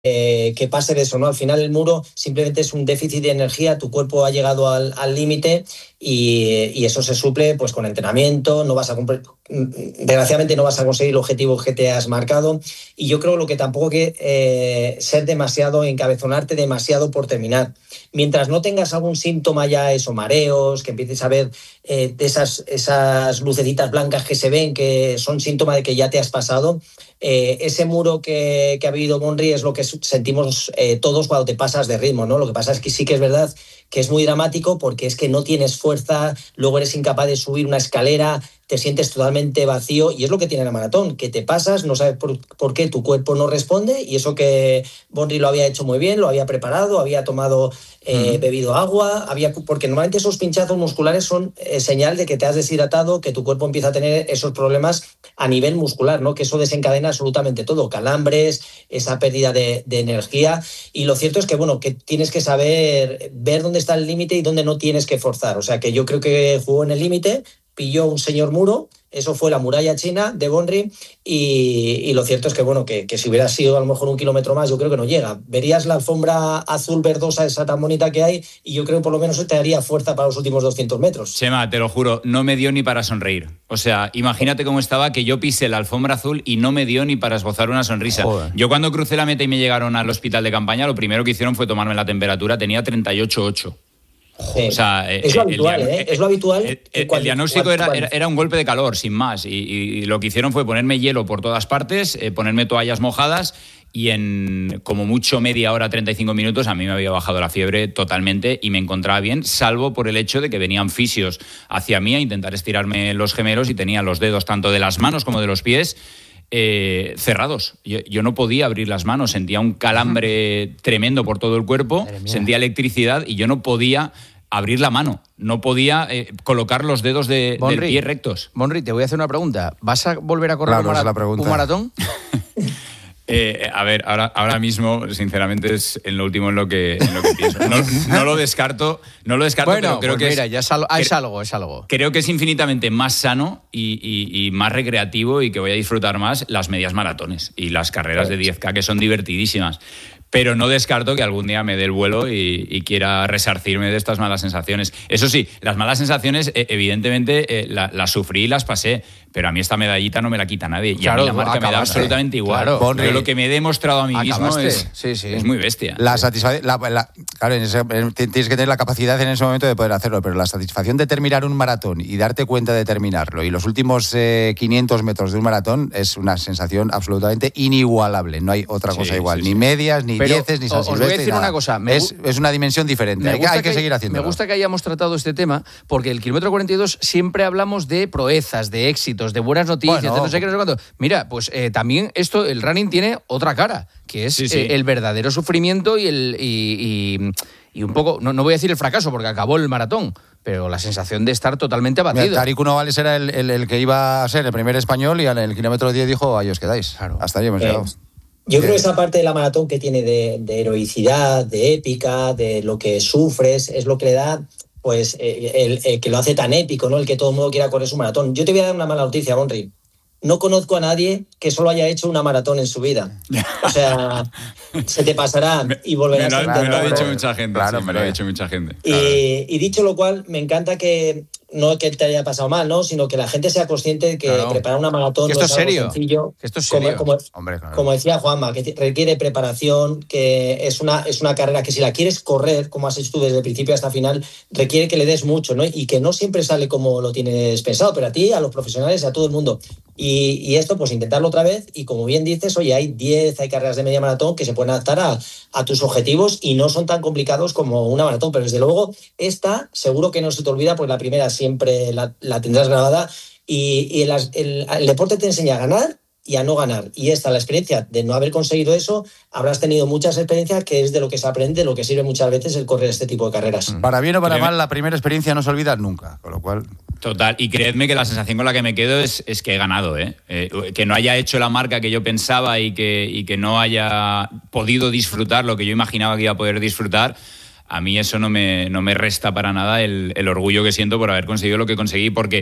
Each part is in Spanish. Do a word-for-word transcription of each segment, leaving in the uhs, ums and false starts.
eh, que pase de eso, ¿no? Al final el muro simplemente es un déficit de energía, tu cuerpo ha llegado al, al límite y, y eso se suple pues con entrenamiento, no vas a cumplir, desgraciadamente no vas a conseguir el objetivo que te has marcado, y yo creo lo que tampoco hay que eh, ser demasiado, encabezonarte demasiado por terminar. Mientras no tengas algún síntoma ya, eso, mareos, que empieces a ver eh, de esas, esas lucecitas blancas que se ven, que son síntoma de que ya te has pasado, eh, ese muro que, que ha vivido Bonri es lo que sentimos eh, todos cuando te pasas de ritmo, ¿no? Lo que pasa es que sí que es verdad que es muy dramático porque es que no tienes fuerza, luego eres incapaz de subir una escalera, te sientes totalmente vacío, y es lo que tiene la maratón, que te pasas, no sabes por, por qué tu cuerpo no responde, y eso que Bonri lo había hecho muy bien, lo había preparado, había tomado, eh, mm. bebido agua, había, porque normalmente esos pinchazos musculares son eh, señal de que te has deshidratado, que tu cuerpo empieza a tener esos problemas a nivel muscular, ¿no? Que eso desencadena absolutamente todo, calambres, esa pérdida de, de energía, y lo cierto es que, bueno, que tienes que saber ver dónde está el límite y dónde no tienes que forzar, o sea que yo creo que jugó en el límite, pilló un señor muro, eso fue la muralla china de Bonri, y, y lo cierto es que, bueno, que, que si hubiera sido a lo mejor un kilómetro más, yo creo que no llega. Verías la alfombra azul verdosa esa tan bonita que hay, y yo creo que por lo menos te daría fuerza para los últimos doscientos metros. Chema, te lo juro, no me dio ni para sonreír. O sea, imagínate cómo estaba, que yo pisé la alfombra azul y no me dio ni para esbozar una sonrisa. Joder. Yo cuando crucé la meta y me llegaron al hospital de campaña, lo primero que hicieron fue tomarme la temperatura, tenía treinta y ocho coma ocho. Sí. O sea, es lo habitual, el, ¿eh? Es lo habitual. El, el, el diagnóstico era, era, era un golpe de calor, sin más. Y, y lo que hicieron fue ponerme hielo por todas partes, eh, ponerme toallas mojadas, y en como mucho media hora, treinta y cinco minutos, a mí me había bajado la fiebre totalmente y me encontraba bien, salvo por el hecho de que venían fisios hacia mí a intentar estirarme los gemelos y tenía los dedos tanto de las manos como de los pies Eh, cerrados. Yo, yo no podía abrir las manos, sentía un calambre tremendo por todo el cuerpo, sentía electricidad y yo no podía abrir la mano, no podía eh, colocar los dedos de, Bonri, del pie rectos. Bonri, te voy a hacer una pregunta. ¿Vas a volver a correr claro, un, mara- un maratón? Eh, a ver, ahora, ahora mismo, sinceramente, es en lo último en lo que, en lo que pienso. No, no lo descarto, no lo descarto, bueno, pero creo pues que mira, es, ya es algo, cre- es algo, es algo. Creo que es infinitamente más sano y, y, y más recreativo, y que voy a disfrutar más las medias maratones y las carreras de diez K, que son divertidísimas. Pero no descarto que algún día me dé el vuelo y, y quiera resarcirme de estas malas sensaciones. Eso sí, las malas sensaciones, eh, evidentemente, eh, la, las sufrí y las pasé, pero a mí esta medallita no me la quita nadie. Y claro, a mí la marca acabaste. me da absolutamente igual. Claro, Bonri, yo lo que me he demostrado a mí acabaste. mismo es, sí, sí. es muy bestia. La satisfacción, la, la, claro, en ese, en, tienes que tener la capacidad en ese momento de poder hacerlo, pero la satisfacción de terminar un maratón y darte cuenta de terminarlo, y los últimos eh, quinientos metros de un maratón, es una sensación absolutamente inigualable. No hay otra cosa sí, igual, sí, ni sí. medias, ni Pero dieces, ni San os voy a Silvestre, decir nada. una cosa, me es, es una dimensión diferente, hay, que, hay que, que seguir haciéndolo. Me gusta que hayamos tratado este tema, porque el kilómetro cuarenta y dos siempre hablamos de proezas, de éxitos, de buenas noticias, bueno, de no sé qué, no sé cuánto. Mira, pues eh, también esto, el running tiene otra cara, que es sí, sí. Eh, el verdadero sufrimiento y el y, y, y un poco, no, no voy a decir el fracaso, porque acabó el maratón, pero la sensación de estar totalmente abatido. Tariq Novales era el, el, el que iba a ser el primer español, y en el kilómetro diez dijo, ahí os quedáis. Claro. Hasta ahí hemos Eh, llegado. Yo creo que esa parte de la maratón que tiene de, de heroicidad, de épica, de lo que sufres, es lo que le da, pues, eh, el, el que lo hace tan épico, ¿no? El que todo el mundo quiera correr su maratón. Yo te voy a dar una mala noticia, Bonri. No conozco a nadie que solo haya hecho una maratón en su vida. O sea, se te pasará y volverás me lo, a intentar. me lo ha dicho correr. mucha gente, Claro, sí, me lo ha dicho mucha gente. Y, Claro. y dicho lo cual, me encanta que no que te haya pasado mal, ¿no? Sino que la gente sea consciente de que Claro. preparar una maratón Que no esto es es algo serio. sencillo. Que esto es Como, serio. como, Hombre, claro. como decía Juanma, que requiere preparación, que es una, es una carrera que si la quieres correr, como has hecho tú desde el principio hasta el final, requiere que le des mucho, ¿no? Y que no siempre sale como lo tienes pensado, pero a ti, a los profesionales, a todo el mundo. Y, y esto, pues intentarlo otra vez, y como bien dices, oye, hay diez, hay carreras de media maratón que se pueden adaptar a, a tus objetivos y no son tan complicados como una maratón, pero desde luego esta seguro que no se te olvida, pues la primera siempre la, la tendrás grabada, y, y el, el, el deporte te enseña a ganar y a no ganar, y esta, la experiencia de no haber conseguido eso, habrás tenido muchas experiencias, que es de lo que se aprende, lo que sirve muchas veces el correr este tipo de carreras. Para bien o para Créeme. mal, la primera experiencia no se olvida nunca, con lo cual... Total, y creedme que la sensación con la que me quedo es, es que he ganado, ¿eh? Eh, que no haya hecho la marca que yo pensaba y que, y que no haya podido disfrutar lo que yo imaginaba que iba a poder disfrutar. A mí eso no me, no me resta para nada el, el orgullo que siento por haber conseguido lo que conseguí, porque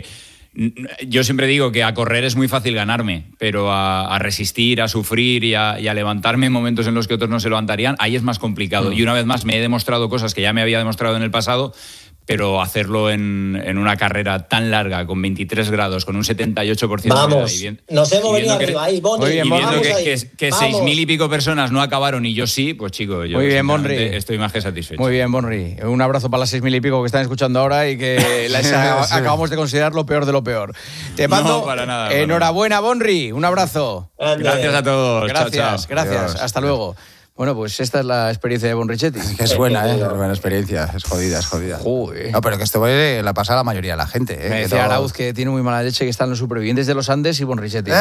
yo siempre digo que a correr es muy fácil ganarme, pero a, a resistir, a sufrir y a, y a levantarme en momentos en los que otros no se levantarían, ahí es más complicado. Mm. Y una vez más me he demostrado cosas que ya me había demostrado en el pasado, pero hacerlo en, en una carrera tan larga, con veintitrés grados, con un setenta y ocho por ciento... Vamos, y bien, nos hemos venido que, arriba ahí, Bonri. Muy bien, y viendo vamos que, ahí. que, que seis mil y pico personas no acabaron y yo sí, pues chico, yo muy bien, Bonri. Estoy más que satisfecho. Muy bien, Bonri. Un abrazo para las seis mil y pico que están escuchando ahora y que las sí. acabamos de considerar lo peor de lo peor. Te mando no, para nada, enhorabuena, para nada. Bonri. Un abrazo. Gracias a todos. Gracias, chao, chao. gracias. Adiós. Hasta luego. Bueno, pues esta es la experiencia de Bonrichetti. Es buena, ¿eh? Es buena experiencia. Es jodida, es jodida. Joder. No, pero que esto eh, la pasa a la mayoría de la gente. ¿eh? Me decía todo... Arauz que tiene muy mala leche, que están los supervivientes de los Andes y Bonrichetti.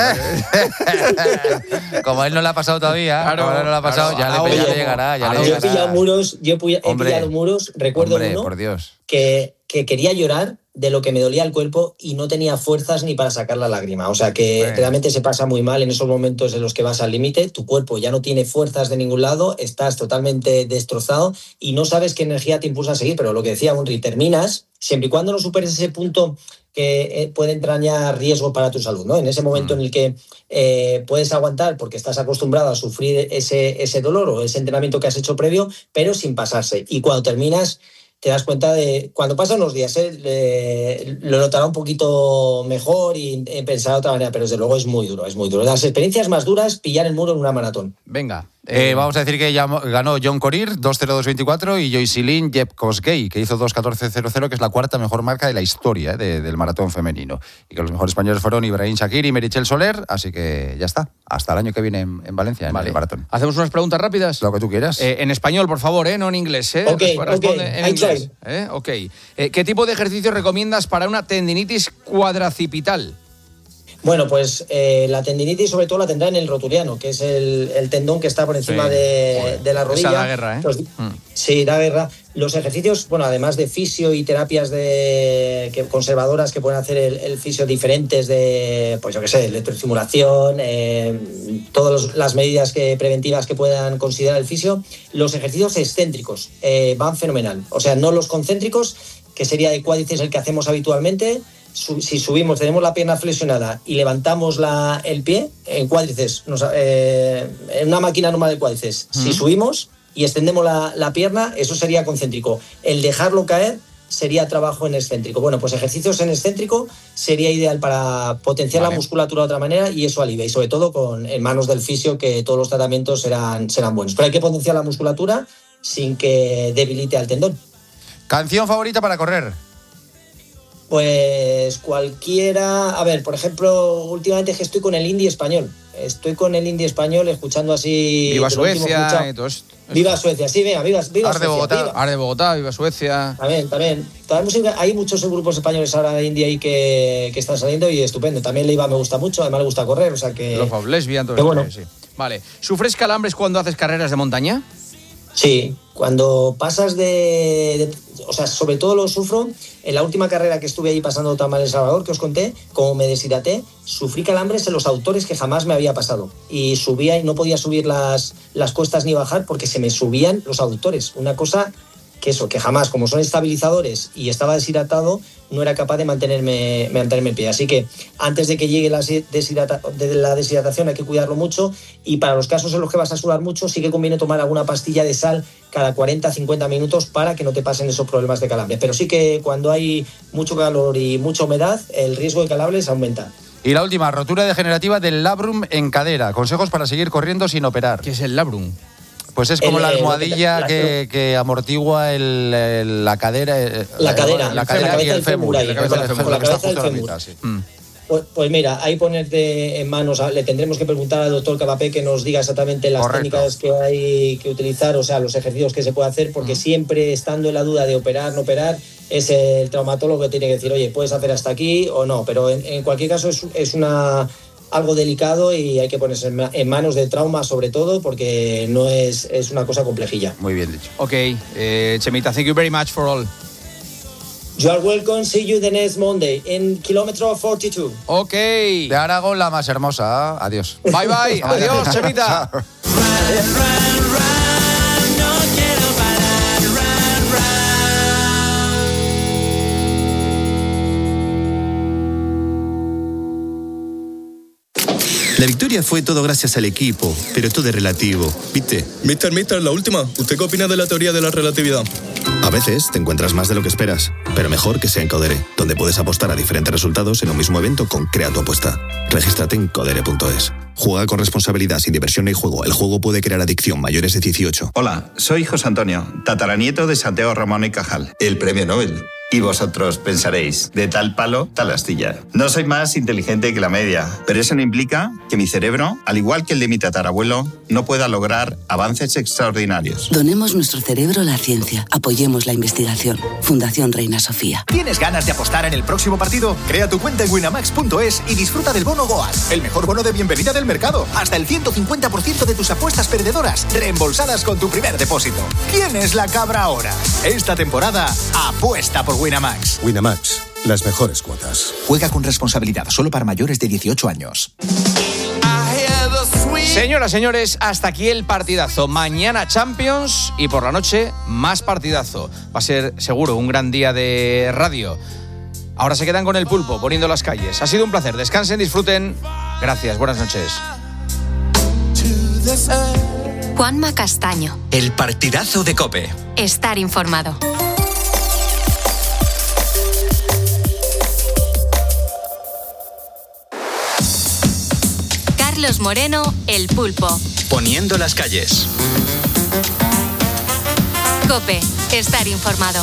Como a él no le ha pasado todavía, claro, como a él no le ha pasado, claro, ya, le, Arauz, ya le llegará. Ya Yo le he llegará. pillado muros, yo he, he hombre, pillado muros, recuerdo hombre, uno por Dios. Que, que quería llorar de lo que me dolía el cuerpo y no tenía fuerzas ni para sacar la lágrima. O sea que bueno. realmente se pasa muy mal en esos momentos en los que vas al límite, tu cuerpo ya no tiene fuerzas de ningún lado, estás totalmente destrozado y no sabes qué energía te impulsa a seguir, pero lo que decía Bonri, terminas, siempre y cuando no superes ese punto que puede entrañar riesgo para tu salud, ¿no? En ese momento mm. en el que eh, puedes aguantar porque estás acostumbrado a sufrir ese, ese dolor o ese entrenamiento que has hecho previo, pero sin pasarse. Y cuando terminas, te das cuenta de, cuando pasan unos días, ¿eh? eh, lo notará un poquito mejor y eh, pensará de otra manera, pero desde luego es muy duro, es muy duro. Las experiencias más duras, pillar el muro en una maratón. Venga. Eh, vamos a decir que ya ganó John Corir dos cero dos veinticuatro y Joycelyn Jepkosgei, que hizo dos catorce cero cero, que es la cuarta mejor marca de la historia eh, de, del maratón femenino. Y que los mejores españoles fueron Ibrahim Shakir y Meritxell Soler, así que ya está. Hasta el año que viene en, en Valencia, vale. En el maratón. ¿Hacemos unas preguntas rápidas? Lo que tú quieras. Eh, en español, por favor, ¿eh? No en inglés. ¿eh? Ok, Responde ok. En inglés. ¿eh? Okay. Eh, ¿Qué tipo de ejercicio recomiendas para una tendinitis cuadracipital? Bueno, pues eh, la tendinitis sobre todo la tendrá en el rotuliano, que es el, el tendón que está por encima sí. de, de la rodilla. Esa da guerra, ¿eh? Pues, mm. Sí, da guerra. Los ejercicios, bueno, además de fisio y terapias de, que, conservadoras que pueden hacer el, el fisio diferentes de, pues yo qué sé, electroestimulación, eh, todas las medidas que, preventivas que puedan considerar el fisio, los ejercicios excéntricos eh, van fenomenal. O sea, no los concéntricos, que sería de cuádriceps el que hacemos habitualmente. Si subimos, tenemos la pierna flexionada y levantamos la, el pie en cuádriceps, nos, eh, en una máquina normal de cuádriceps, uh-huh. si subimos y extendemos la, la pierna, eso sería concéntrico. El dejarlo caer sería trabajo en excéntrico. Bueno, pues ejercicios en excéntrico sería ideal para potenciar vale. la musculatura de otra manera y eso alivia. Y sobre todo con, en manos del fisio, que todos los tratamientos serán, serán buenos. Pero hay que potenciar la musculatura sin que debilite al tendón. ¿Canción favorita para correr? Pues cualquiera. A ver, por ejemplo, últimamente es que estoy con el indie español. Estoy con el indie español escuchando así. Viva Suecia y todo esto. Viva Suecia, sí, venga, viva, viva Suecia. Bogotá. Viva. Ar de Bogotá, viva Suecia. También, también. Hay muchos grupos españoles ahora de indie ahí que, que están saliendo y estupendo. También Leiva me gusta mucho, además le gusta correr, o sea que. Love of Lesbian, todo esto. Bueno. Sí. Vale. ¿Sufres calambres cuando haces carreras de montaña? Sí, cuando pasas de, de... O sea, sobre todo lo sufro en la última carrera que estuve ahí pasando tan mal en El Salvador, que os conté, como me deshidraté, sufrí calambres en los autores que jamás me había pasado. Y subía y no podía subir las, las cuestas ni bajar porque se me subían los aductores. Una cosa que eso, que jamás, como son estabilizadores y estaba deshidratado, no era capaz de mantenerme, mantenerme en pie. Así que antes de que llegue la, deshidrata, de la deshidratación hay que cuidarlo mucho y para los casos en los que vas a sudar mucho sí que conviene tomar alguna pastilla de sal cada cuarenta a cincuenta minutos para que no te pasen esos problemas de calambre. Pero sí que cuando hay mucho calor y mucha humedad, el riesgo de calambres aumenta. Y la última, rotura degenerativa del labrum en cadera. Consejos para seguir corriendo sin operar. ¿Qué es el labrum? Pues es como el, la almohadilla que, que amortigua el, el, la cadera. La cadera. La cadera la y el fémur. Ahí, la cabeza del fémur. La cabeza del fémur. Sí. Mm. Pues, pues mira, ahí ponerte en manos, le tendremos que preguntar al doctor Capapé que nos diga exactamente las Correcto. técnicas que hay que utilizar, o sea, los ejercicios que se puede hacer, porque mm. siempre estando en la duda de operar, no operar, es el traumatólogo que tiene que decir, oye, puedes hacer hasta aquí o no, pero en, en cualquier caso es, es una... algo delicado y hay que ponerse en manos de trauma sobre todo porque no es, es una cosa complejilla. Muy bien dicho. Ok, eh, Chemita, thank you very much for all. You are welcome, see you the next Monday in kilómetro cuarenta y dos. Ok. De Aragón la más hermosa. Adiós. Bye bye. Adiós, Chemita. La victoria fue todo gracias al equipo, pero todo es relativo, ¿viste? Mister, mister, la última. ¿Usted qué opina de la teoría de la relatividad? A veces te encuentras más de lo que esperas, pero mejor que sea en Codere, donde puedes apostar a diferentes resultados en un mismo evento con Crea tu apuesta. Regístrate en codere punto es. Juega con responsabilidad, sin diversión ni juego. El juego puede crear adicción. Mayores de dieciocho. Hola, soy José Antonio, tataranieto de Santiago Ramón y Cajal, el premio Nobel. Y vosotros pensaréis, de tal palo, tal astilla. No soy más inteligente que la media, pero eso no implica que mi cerebro, al igual que el de mi tatarabuelo, no pueda lograr avances extraordinarios. Donemos nuestro cerebro a la ciencia. Apoyemos la investigación. Fundación Reina Sofía. ¿Tienes ganas de apostar en el próximo partido? Crea tu cuenta en winamax punto es y disfruta del bono Goas, el mejor bono de bienvenida del mercado. Hasta el ciento cincuenta por ciento de tus apuestas perdedoras reembolsadas con tu primer depósito. ¿Quién es la cabra ahora? Esta temporada, apuesta por Winamax. Winamax, las mejores cuotas. Juega con responsabilidad, solo para mayores de dieciocho años. Señoras, señores, hasta aquí el partidazo. Mañana Champions y por la noche más partidazo. Va a ser seguro un gran día de radio. Ahora se quedan con el Pulpo, poniendo las calles. Ha sido un placer. Descansen, disfruten. Gracias, buenas noches. Juanma Castaño. El partidazo de COPE. Estar informado. Carlos Moreno, El Pulpo. Poniendo las calles. COPE. Estar informado.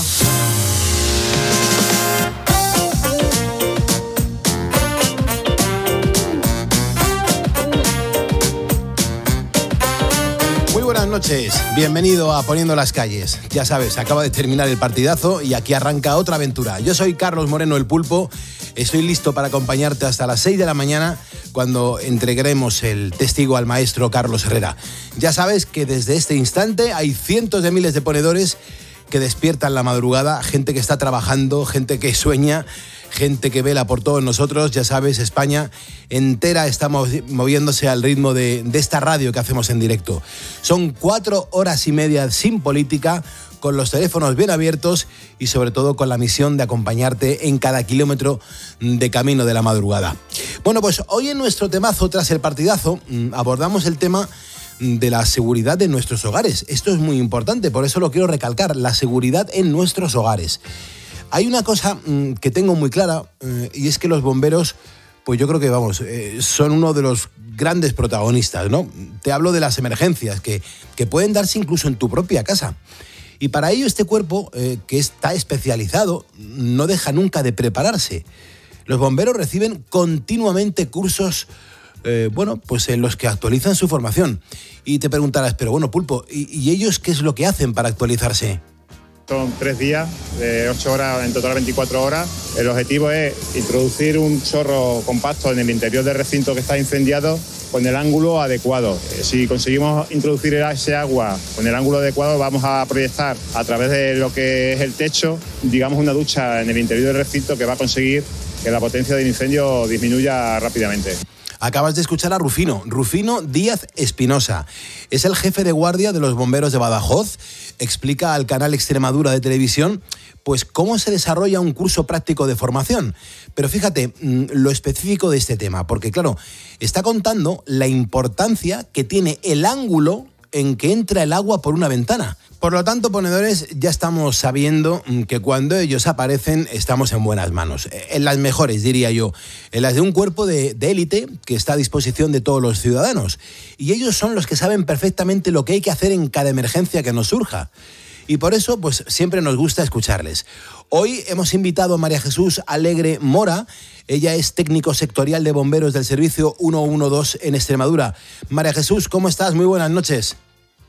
Muy buenas noches, bienvenido a Poniendo las calles. Ya sabes, acaba de terminar el partidazo y aquí arranca otra aventura. Yo soy Carlos Moreno, El Pulpo. Estoy listo para acompañarte hasta las seis de la mañana cuando entreguemos el testigo al maestro Carlos Herrera. Ya sabes que desde este instante hay cientos de miles de ponedores que despiertan la madrugada, gente que está trabajando, gente que sueña, gente que vela por todos nosotros. Ya sabes, España entera está moviéndose al ritmo de, de esta radio que hacemos en directo. Son cuatro horas y media sin política, con los teléfonos bien abiertos y sobre todo con la misión de acompañarte en cada kilómetro de camino de la madrugada. Bueno, pues hoy en nuestro temazo tras el partidazo abordamos el tema de la seguridad de nuestros hogares. Esto es muy importante, por eso lo quiero recalcar, la seguridad en nuestros hogares. Hay una cosa mmm, que tengo muy clara eh, y es que los bomberos, pues yo creo que, vamos, eh, son uno de los grandes protagonistas, ¿no? Te hablo de las emergencias que, que pueden darse incluso en tu propia casa. Y para ello este cuerpo, eh, que está especializado, no deja nunca de prepararse. Los bomberos reciben continuamente cursos, eh, bueno, pues en los que actualizan su formación. Y te preguntarás, pero bueno, Pulpo, ¿y, y ellos qué es lo que hacen para actualizarse? Son tres días, de ocho horas, en total veinticuatro horas. El objetivo es introducir un chorro compacto en el interior del recinto que está incendiado con el ángulo adecuado. Si conseguimos introducir ese agua con el ángulo adecuado, vamos a proyectar a través de lo que es el techo, digamos, una ducha en el interior del recinto que va a conseguir que la potencia del incendio disminuya rápidamente. Acabas de escuchar a Rufino, Rufino Díaz Espinosa. Es el jefe de guardia de los bomberos de Badajoz. Explica al canal Extremadura de televisión pues cómo se desarrolla un curso práctico de formación. Pero fíjate lo específico de este tema, porque claro, está contando la importancia que tiene el ángulo en que entra el agua por una ventana. Por lo tanto, ponedores, ya estamos sabiendo que cuando ellos aparecen estamos en buenas manos, en las mejores, diría yo, en las de un cuerpo de, de élite que está a disposición de todos los ciudadanos. Y ellos son los que saben perfectamente lo que hay que hacer en cada emergencia que nos surja. Y por eso, pues siempre nos gusta escucharles. Hoy hemos invitado a María Jesús Alegre Mora. Ella es técnico sectorial de bomberos del servicio ciento doce en Extremadura. María Jesús, ¿cómo estás? Muy buenas noches.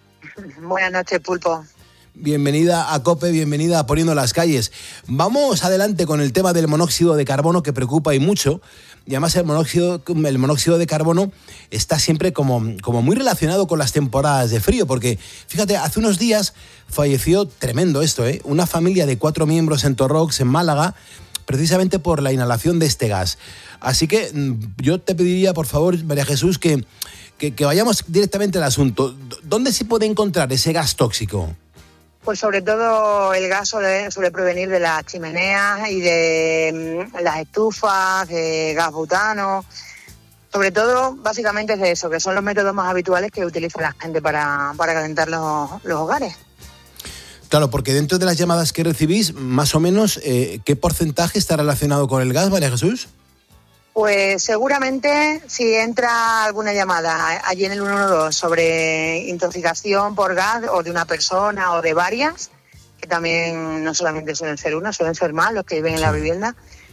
Buenas noches, Pulpo. Bienvenida a COPE, bienvenida a Poniendo las calles. Vamos adelante con el tema del monóxido de carbono, que preocupa y mucho. Y además el monóxido, el monóxido de carbono está siempre como, como muy relacionado con las temporadas de frío, porque fíjate, hace unos días falleció, tremendo esto, ¿eh? una familia de cuatro miembros en Torrox, en Málaga, precisamente por la inhalación de este gas. Así que yo te pediría, por favor, María Jesús, que, que, que vayamos directamente al asunto. ¿Dónde se puede encontrar ese gas tóxico? Pues sobre todo el gas suele, suele provenir de las chimeneas y de las estufas, de gas butano. Sobre todo, básicamente es de eso, que son los métodos más habituales que utiliza la gente para, para calentar los, los hogares. Claro, porque dentro de las llamadas que recibís, más o menos, eh, ¿qué porcentaje está relacionado con el gas, María Jesús? Pues seguramente si entra alguna llamada allí en el uno uno dos sobre intoxicación por gas o de una persona o de varias, que también no solamente suelen ser una, suelen ser más los que viven en la vivienda,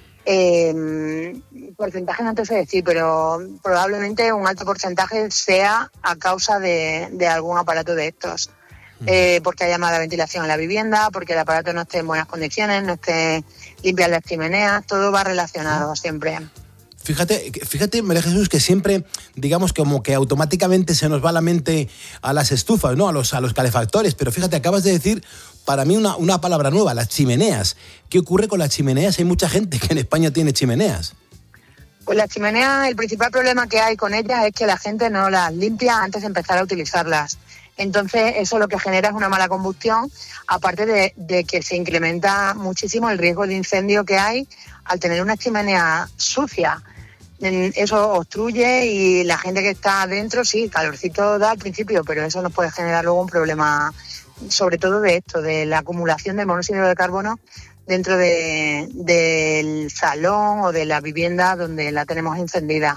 eh, porcentaje no te sé decir, pero probablemente un alto porcentaje sea a causa de, de algún aparato de estos. Eh, porque haya mala ventilación en la vivienda, porque el aparato no esté en buenas condiciones, no esté limpias las chimeneas, todo va relacionado siempre. Fíjate, fíjate, María Jesús, que siempre, digamos, como que automáticamente se nos va la mente a las estufas, ¿no? A los, a los calefactores, pero fíjate, acabas de decir, para mí, una, una palabra nueva, las chimeneas. ¿Qué ocurre con las chimeneas? Hay mucha gente que en España tiene chimeneas. Pues las chimeneas, el principal problema que hay con ellas es que la gente no las limpia antes de empezar a utilizarlas. Entonces, eso lo que genera es una mala combustión, aparte de, de que se incrementa muchísimo el riesgo de incendio que hay al tener una chimenea sucia. Eso obstruye y la gente que está adentro, sí, calorcito da al principio, pero eso nos puede generar luego un problema, sobre todo de esto, de la acumulación de monóxido de carbono dentro de, del salón o de la vivienda donde la tenemos encendida.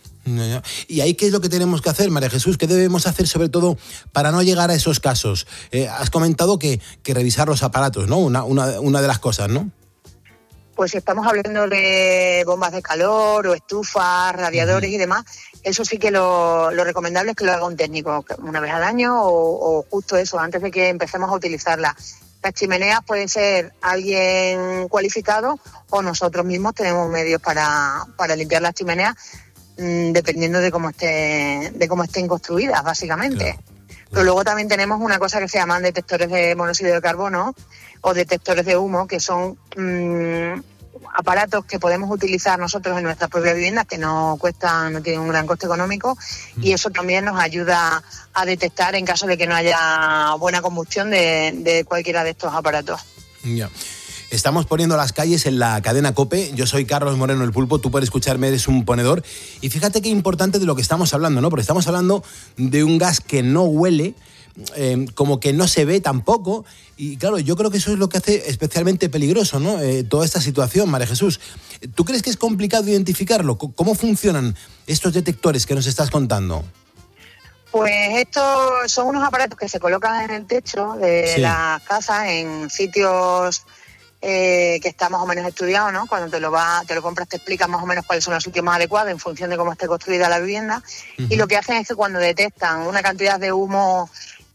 ¿Y ahí qué es lo que tenemos que hacer, María Jesús? ¿Qué debemos hacer sobre todo para no llegar a esos casos? Eh, has comentado que, que revisar los aparatos, ¿no? Una, una, una de las cosas, ¿no? Pues si estamos hablando de bombas de calor o estufas, radiadores uh-huh. y demás, eso sí que lo, lo recomendable es que lo haga un técnico una vez al año o, o justo eso, antes de que empecemos a utilizarla. Las chimeneas pueden ser alguien cualificado o nosotros mismos tenemos medios para, para limpiar las chimeneas, dependiendo de cómo esté, de cómo estén construidas, básicamente. Claro. Pero luego también tenemos una cosa que se llaman detectores de monóxido de carbono o detectores de humo, que son mmm, aparatos que podemos utilizar nosotros en nuestras propias viviendas, que no cuestan, no tienen un gran coste económico, mm. y eso también nos ayuda a detectar en caso de que no haya buena combustión de, de cualquiera de estos aparatos. Ya. Yeah. Estamos poniendo las calles en la cadena COPE. Yo soy Carlos Moreno, el Pulpo. Tú puedes escucharme, eres un ponedor. Y fíjate qué importante de lo que estamos hablando, ¿no? Porque estamos hablando de un gas que no huele, eh, como que no se ve tampoco. Y claro, yo creo que eso es lo que hace especialmente peligroso, ¿no? Eh, toda esta situación, María Jesús. ¿Tú crees que es complicado identificarlo? ¿Cómo funcionan estos detectores que nos estás contando? Pues estos son unos aparatos que se colocan en el techo de Sí. las casas en sitios Eh, que está más o menos estudiado, ¿no? Cuando te lo va, te lo compras te explican más o menos cuáles son los sitios más adecuados en función de cómo esté construida la vivienda. Uh-huh. Y lo que hacen es que cuando detectan una cantidad de humo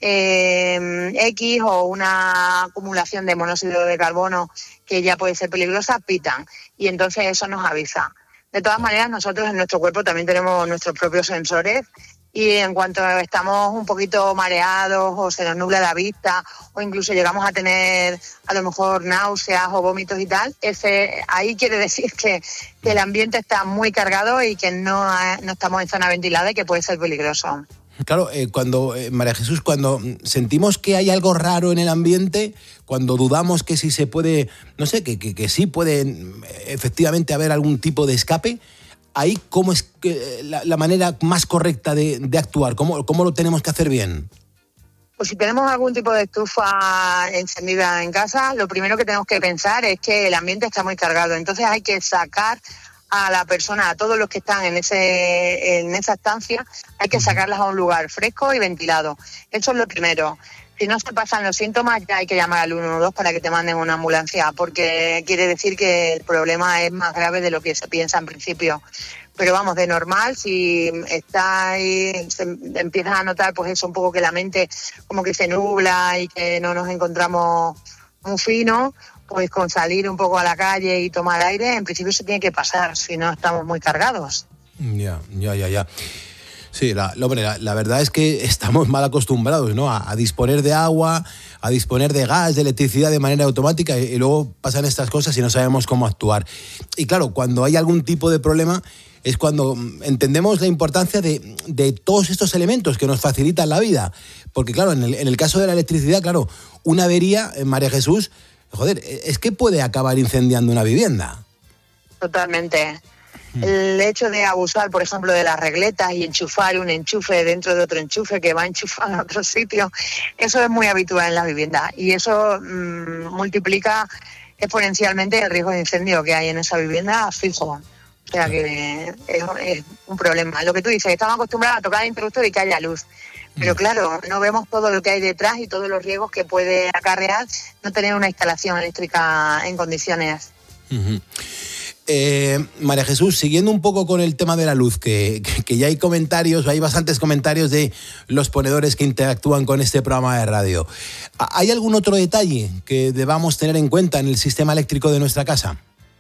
eh, X o una acumulación de monóxido de carbono que ya puede ser peligrosa, pitan. Y entonces eso nos avisa. De todas maneras, nosotros en nuestro cuerpo también tenemos nuestros propios sensores. Y en cuanto estamos un poquito mareados o se nos nubla la vista o incluso llegamos a tener a lo mejor náuseas o vómitos y tal, ese ahí quiere decir que, que el ambiente está muy cargado y que no, no estamos en zona ventilada y que puede ser peligroso. Claro, eh, cuando, eh, María Jesús, cuando sentimos que hay algo raro en el ambiente, cuando dudamos que sí se puede, no sé, que, que, que sí puede efectivamente haber algún tipo de escape, ahí, ¿cómo es que, la, la manera más correcta de, de actuar? ¿Cómo, ¿Cómo lo tenemos que hacer bien? Pues si tenemos algún tipo de estufa encendida en casa, lo primero que tenemos que pensar es que el ambiente está muy cargado. Entonces hay que sacar a la persona, a todos los que están en ese en esa estancia, hay que sacarlas a un lugar fresco y ventilado. Eso es lo primero. Si no se pasan los síntomas, ya hay que llamar al uno uno dos para que te manden una ambulancia, porque quiere decir que el problema es más grave de lo que se piensa en principio. Pero vamos, de normal, si está ahí, se empiezas a notar pues eso, un poco que la mente como que se nubla y que no nos encontramos muy finos, pues con salir un poco a la calle y tomar aire, en principio se tiene que pasar, si no estamos muy cargados. Ya, ya, ya, ya. Sí, la, la, la verdad es que estamos mal acostumbrados, ¿no? A, a disponer de agua, a disponer de gas, de electricidad de manera automática y, y luego pasan estas cosas y no sabemos cómo actuar. Y claro, cuando hay algún tipo de problema es cuando entendemos la importancia de, de todos estos elementos que nos facilitan la vida. Porque claro, en el, en el caso de la electricidad, claro, una avería, María Jesús, joder, es que puede acabar incendiando una vivienda. Totalmente. El hecho de abusar, por ejemplo, de las regletas y enchufar un enchufe dentro de otro enchufe que va a enchufar a otro sitio, eso es muy habitual en las viviendas y eso mmm, multiplica exponencialmente el riesgo de incendio que hay en esa vivienda fijo. O sea que es, es un problema. Lo que tú dices, estamos acostumbrados a tocar el interruptor y que haya luz. Pero claro, no vemos todo lo que hay detrás y todos los riesgos que puede acarrear no tener una instalación eléctrica en condiciones. Uh-huh. Eh, María Jesús, siguiendo un poco con el tema de la luz, que, que, que ya hay comentarios, hay bastantes comentarios de los ponedores que interactúan con este programa de radio. ¿Hay algún otro detalle que debamos tener en cuenta en el sistema eléctrico de nuestra casa?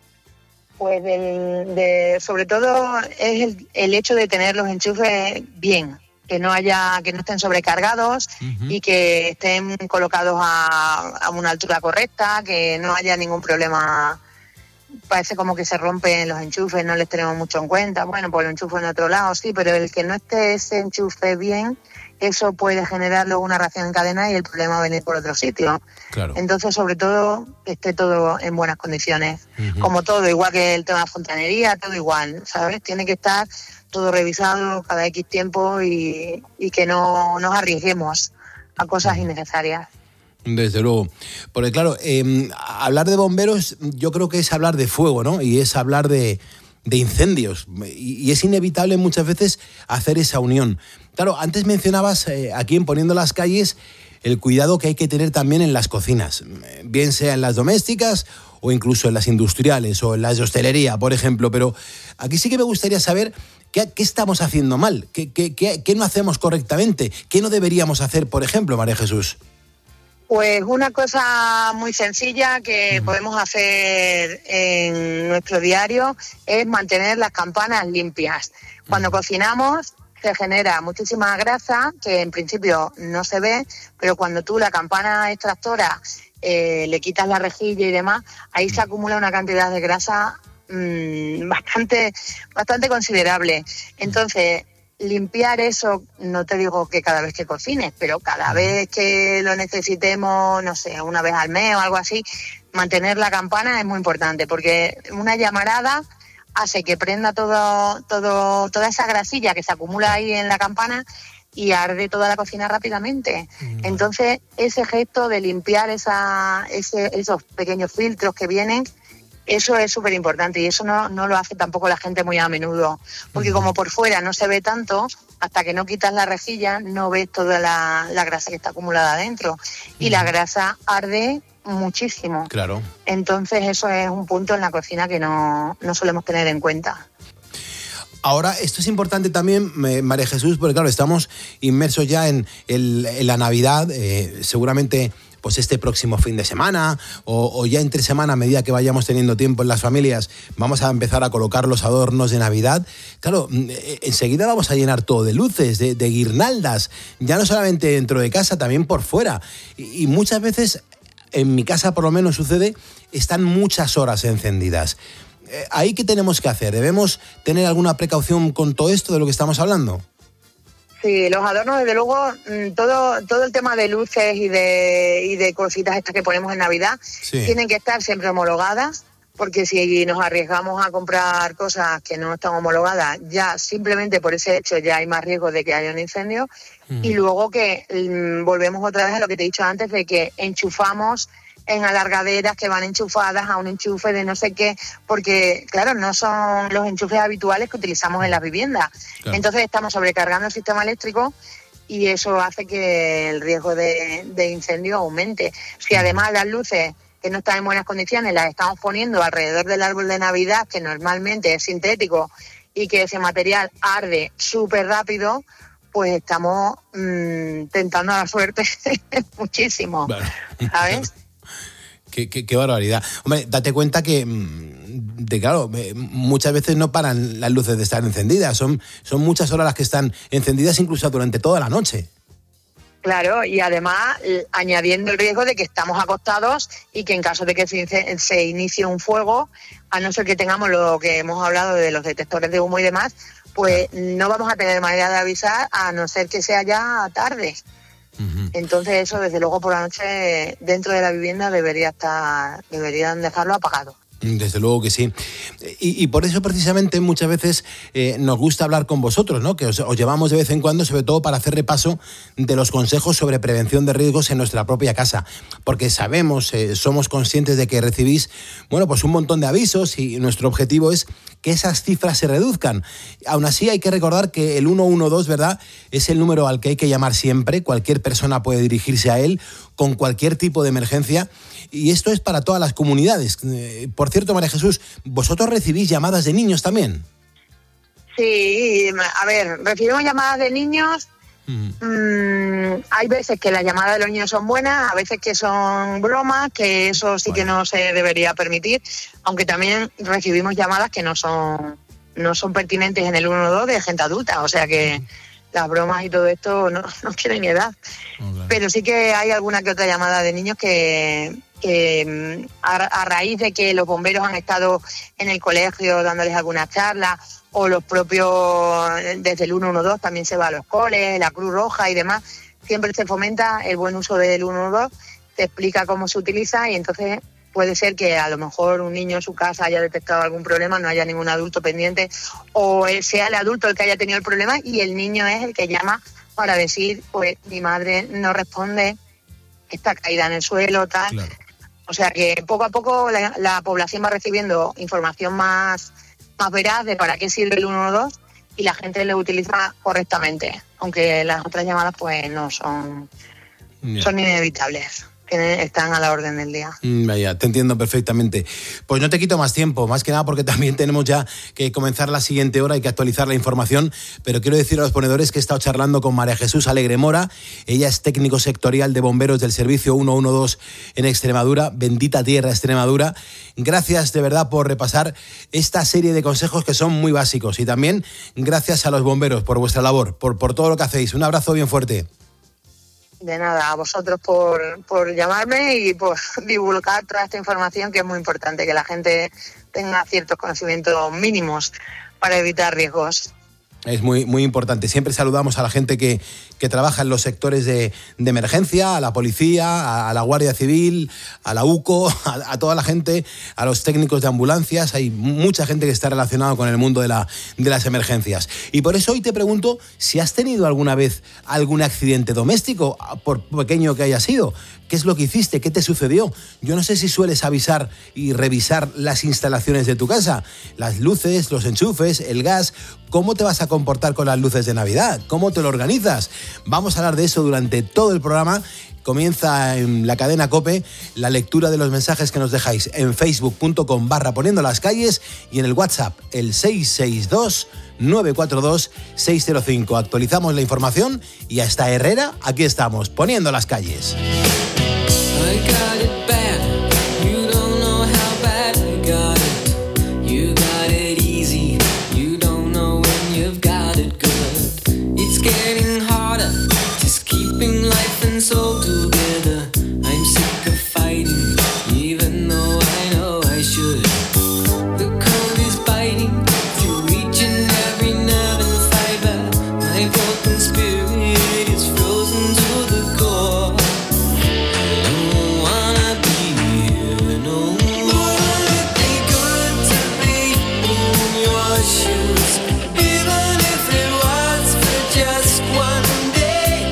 Pues del, de, sobre todo es el, el hecho de tener los enchufes bien, que no haya, que no estén sobrecargados uh-huh. y que estén colocados a, a una altura correcta, que no haya ningún problema. Parece como que se rompen los enchufes, no les tenemos mucho en cuenta. Bueno, pues el enchufe en otro lado, sí, pero el que no esté ese enchufe bien, eso puede generar luego una reacción en cadena y el problema va a venir por otro sitio. Claro. Entonces, sobre todo, que esté todo en buenas condiciones. Uh-huh. Como todo, igual que el tema de fontanería, todo igual, ¿sabes? Tiene que estar todo revisado cada X tiempo y, y que no nos arriesguemos a cosas innecesarias. Desde luego, porque claro, eh, hablar de bomberos yo creo que es hablar de fuego, ¿no? Y es hablar de, de incendios y, y es inevitable muchas veces hacer esa unión. Claro, antes mencionabas eh, aquí en Poniendo las Calles el cuidado que hay que tener también en las cocinas, bien sea en las domésticas o incluso en las industriales o en las de hostelería, por ejemplo, pero aquí sí que me gustaría saber qué, qué estamos haciendo mal, qué, qué, qué, qué no hacemos correctamente, qué no deberíamos hacer, por ejemplo, María Jesús. Pues una cosa muy sencilla que podemos hacer en nuestro diario es mantener las campanas limpias. Cuando cocinamos se genera muchísima grasa que en principio no se ve, pero cuando tú la campana extractora eh, le quitas la rejilla y demás, ahí se acumula una cantidad de grasa mmm, bastante, bastante considerable. Entonces, limpiar eso, no te digo que cada vez que cocines, pero cada vez que lo necesitemos, no sé, una vez al mes o algo así, mantener la campana es muy importante, porque una llamarada hace que prenda todo, todo, toda esa grasilla que se acumula ahí en la campana y arde toda la cocina rápidamente. Entonces, ese gesto de limpiar esa, ese, esos pequeños filtros que vienen, eso es súper importante y eso no, no lo hace tampoco la gente muy a menudo, porque como por fuera no se ve tanto, hasta que no quitas la rejilla no ves toda la, la grasa que está acumulada dentro y la grasa arde muchísimo. Claro. Entonces eso es un punto en la cocina que no, no solemos tener en cuenta. Ahora, esto es importante también, María Jesús, porque claro, estamos inmersos ya en, el, en la Navidad, eh, seguramente pues este próximo fin de semana o, o ya entre semana, a medida que vayamos teniendo tiempo en las familias, vamos a empezar a colocar los adornos de Navidad. Claro, enseguida vamos a llenar todo de luces, de, de guirnaldas, ya no solamente dentro de casa, también por fuera. Y, y muchas veces, en mi casa por lo menos sucede, están muchas horas encendidas. ¿Ahí qué tenemos que hacer? ¿Debemos tener alguna precaución con todo esto de lo que estamos hablando? Sí, los adornos, desde luego, todo todo el tema de luces y de, y de cositas estas que ponemos en Navidad, sí, tienen que estar siempre homologadas, porque si nos arriesgamos a comprar cosas que no están homologadas, ya simplemente por ese hecho ya hay más riesgo de que haya un incendio. Mm. Y luego que mm, volvemos otra vez a lo que te he dicho antes, de que enchufamos en alargaderas que van enchufadas a un enchufe de no sé qué, porque, claro, no son los enchufes habituales que utilizamos en las viviendas. Claro. Entonces estamos sobrecargando el sistema eléctrico y eso hace que el riesgo de, de incendio aumente. Si además las luces que no están en buenas condiciones las estamos poniendo alrededor del árbol de Navidad, que normalmente es sintético y que ese material arde súper rápido, pues estamos mmm, tentando a la suerte muchísimo, bueno, ¿sabes? Qué, qué, qué barbaridad. Hombre, date cuenta que, de, claro, muchas veces no paran las luces de estar encendidas. Son, son muchas horas las que están encendidas, incluso durante toda la noche. Claro, y además añadiendo el riesgo de que estamos acostados y que en caso de que se, se inicie un fuego, a no ser que tengamos lo que hemos hablado de los detectores de humo y demás, pues no vamos a tener manera de avisar a no ser que sea ya tarde. Uh-huh. Entonces eso, desde luego, por la noche dentro de la vivienda debería estar, deberían dejarlo apagado. Desde luego que sí. Y, y por eso precisamente muchas veces eh, nos gusta hablar con vosotros, ¿no? Que os, os llevamos de vez en cuando, sobre todo para hacer repaso de los consejos sobre prevención de riesgos en nuestra propia casa. Porque sabemos, eh, somos conscientes de que recibís, bueno, pues un montón de avisos y nuestro objetivo es que esas cifras se reduzcan. Aún así hay que recordar que el uno uno dos, ¿verdad?, es el número al que hay que llamar siempre. Cualquier persona puede dirigirse a él con cualquier tipo de emergencia. Y esto es para todas las comunidades. Eh, por cierto, María Jesús, ¿vosotros recibís llamadas de niños también? Sí, a ver, recibimos llamadas de niños. Mm. Mm, hay veces que las llamadas de los niños son buenas, a veces que son bromas, que eso sí bueno. que no se debería permitir, aunque también recibimos llamadas que no son, no son pertinentes en el uno uno dos de gente adulta, o sea que las bromas y todo esto no, no tienen edad. Okay. Pero sí que hay alguna que otra llamada de niños que... que a, a raíz de que los bomberos han estado en el colegio dándoles alguna charla, o los propios, desde el uno uno dos también se va a los coles, la Cruz Roja y demás, siempre se fomenta el buen uso del uno uno dos, te explica cómo se utiliza y entonces puede ser que a lo mejor un niño en su casa haya detectado algún problema, no haya ningún adulto pendiente, o sea el adulto el que haya tenido el problema y el niño es el que llama para decir, pues mi madre no responde, está caída en el suelo, tal... Claro. O sea que poco a poco la, la población va recibiendo información más, más veraz de para qué sirve el uno uno dos y la gente lo utiliza correctamente, aunque las otras llamadas pues no son, yeah. son inevitables. Que están a la orden del día. Vaya, te entiendo perfectamente. Pues no te quito más tiempo, más que nada porque también tenemos ya que comenzar la siguiente hora y que actualizar la información, pero quiero decir a los ponedores que he estado charlando con María Jesús Alegre Mora. Ella es técnico sectorial de bomberos del servicio uno uno dos en Extremadura, bendita tierra Extremadura. Gracias de verdad por repasar esta serie de consejos que son muy básicos y también gracias a los bomberos por vuestra labor, por, por todo lo que hacéis. Un abrazo bien fuerte. De nada, a vosotros por, por llamarme y por divulgar toda esta información que es muy importante, que la gente tenga ciertos conocimientos mínimos para evitar riesgos. Es muy, muy importante. Siempre saludamos a la gente que, que trabaja en los sectores de, de emergencia, a la policía, a, a la Guardia Civil, a la U C O, a, a toda la gente, a los técnicos de ambulancias. Hay mucha gente que está relacionada con el mundo de, la, de las emergencias. Y por eso hoy te pregunto si has tenido alguna vez algún accidente doméstico, por pequeño que haya sido. ¿Qué es lo que hiciste? ¿Qué te sucedió? Yo no sé si sueles avisar y revisar las instalaciones de tu casa, las luces, los enchufes, el gas. ¿Cómo te vas a comportar con las luces de Navidad? ¿Cómo te lo organizas? Vamos a hablar de eso durante todo el programa. Comienza en la cadena COPE la lectura de los mensajes que nos dejáis en facebook.com barra poniendo las calles y en el WhatsApp, el seis seis dos nueve cuatro dos seis cero cinco. Actualizamos la información y hasta Herrera, aquí estamos, poniendo las calles. So together, I'm sick of fighting, even though I know I should. The cold is biting, through each and every nerve and fiber. My broken spirit is frozen to the core. I don't wanna be here no more. Wouldn't it be good to be in your shoes, even if it was for just one day?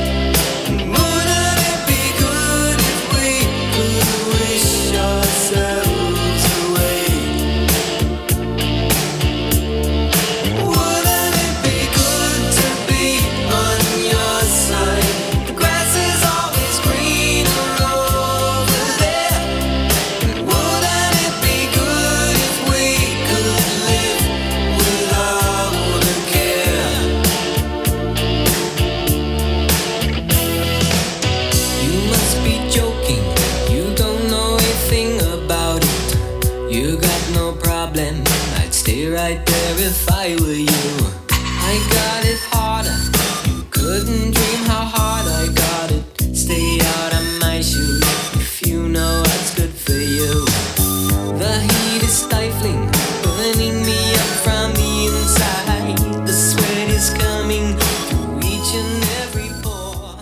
Right there if I were you. I got it harder. You couldn't dream how hard I got it. Stay out of my shoes if you know what's good for you. The heat is stifling, burning me up from the inside. The sweat is coming through each and every pore.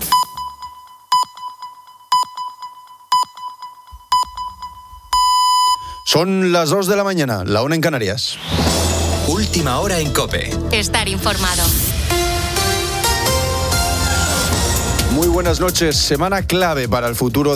Son las dos de la mañana, la una en Canarias. Última hora en COPE. Estar informado. Muy buenas noches. Semana clave para el futuro